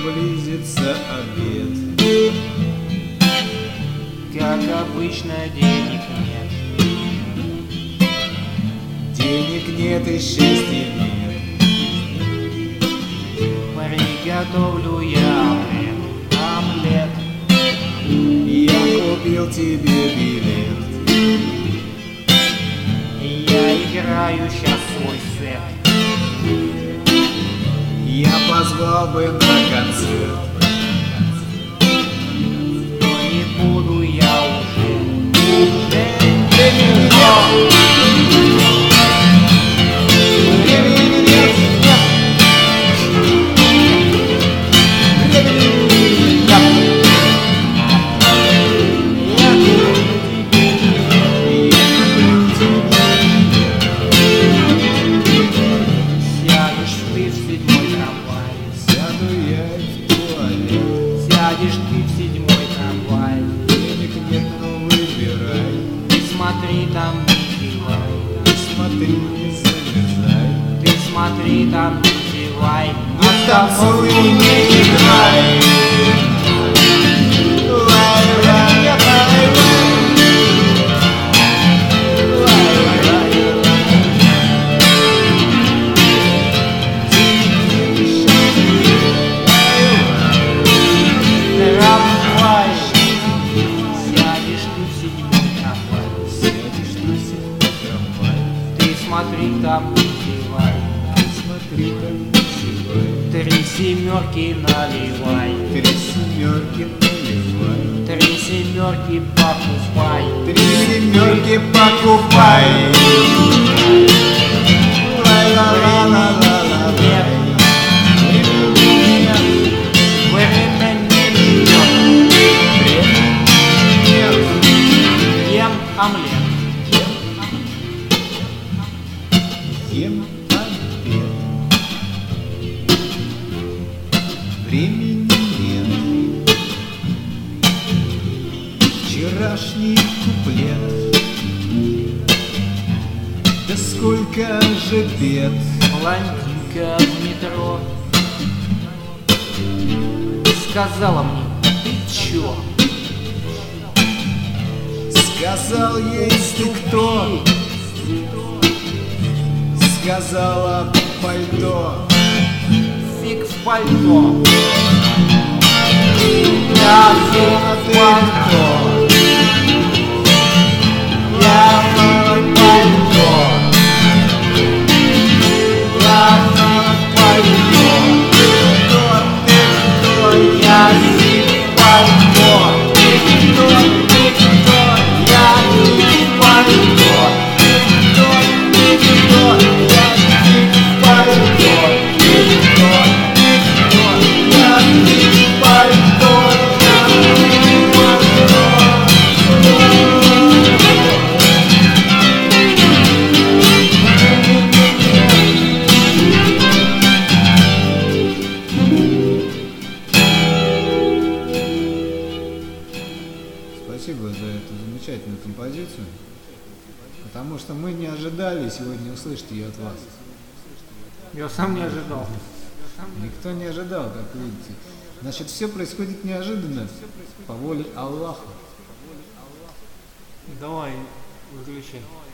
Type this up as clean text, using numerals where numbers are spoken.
близится обед. Как обычно, денег нет. Денег нет и счастья нет. Приготовлю я омлет. Я купил тебе билет. Я играю сейчас свой сет. Я позвал бы на концерт. Но не буду я уже. Сядешь ты в седьмой трамвай. Денег нет, но выбирай. Смотри, там не зевай. Смотри, не замерзай. Ты смотри, там не зевай. Не танцуй и не играй. Смотри, там не зевай. Смотри, там не зевай. 3 семерки наливай. 3 семерки наливай. 3 семерки покупай. 3 семерки покупай. Ем омлет. Ем обед. Времени нет. Вчерашний куплет. Да сколько же бед. Блондинка в метро сказала мне: ты чё? Сказал ей, ты кто? Сказала пальто. Фиг в пальто. Я фиг в пальто. Я фиг в пальто. Я фиг в пальто. Я фиг в пальто. Я фиг в пальто. Спасибо за эту замечательную композицию, потому что мы не ожидали сегодня услышать ее от вас. Я сам не ожидал. Никто не ожидал, как видите. Значит, все происходит неожиданно, по воле Аллаха. Давай, выключай.